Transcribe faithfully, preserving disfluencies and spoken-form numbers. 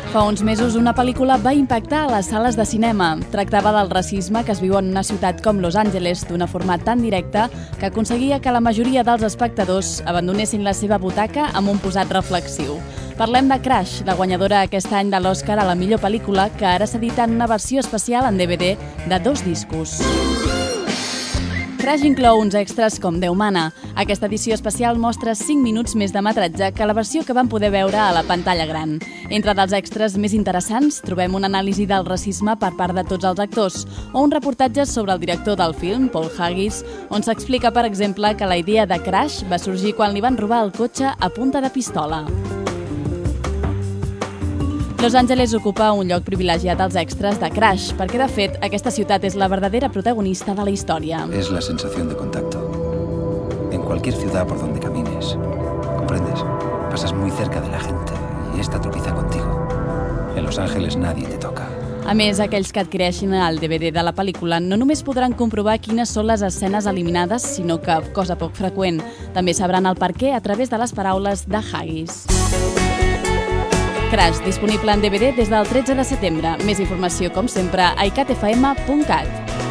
Fa uns mesos una pel·lícula va impactar a les sales de cinema. Tractava del racisme que es viu en una ciutat com Los Angeles d'una forma tan directa que aconseguia que la majoria dels espectadors abandonessin la seva butaca amb un posat reflexiu. Parlem de Crash, la guanyadora aquest any de l'Oscar a la millor pel·lícula, que ara s'edita en una versió especial en D V D de dos discos. Crash inclou uns extras com Déu mana. Aquesta edició especial mostra cinc minuts més de metratge que la versió que vam poder veure a la pantalla gran. Entre dels extras més interessants trobem una anàlisi del racisme per part de tots els actors o un reportatge sobre el director del film, Paul Haggis, on s'explica, per exemple, que la idea de Crash va sorgir quan li van robar el cotxe a punta de pistola. Los Angeles ocupa un lloc privilegiat als extras de Crash, perquè, de fet, aquesta ciutat és la verdadera protagonista de la història. Es la sensación de contacto. En cualquier ciudad por donde camines, ¿comprendes? Pasas muy cerca de la gente y esta tropieza contigo. En Los Ángeles nadie te toca. A més, aquells que adquireixin el D V D de la pel·lícula no només podran comprovar quines són les escenes eliminades, sinó que, cosa poc freqüent, també sabran el perquè a través de les paraules de Haggis. Crash, disponible en D V D des del tretze de setembre. Més informació, com sempre, a i cat f m punt cat.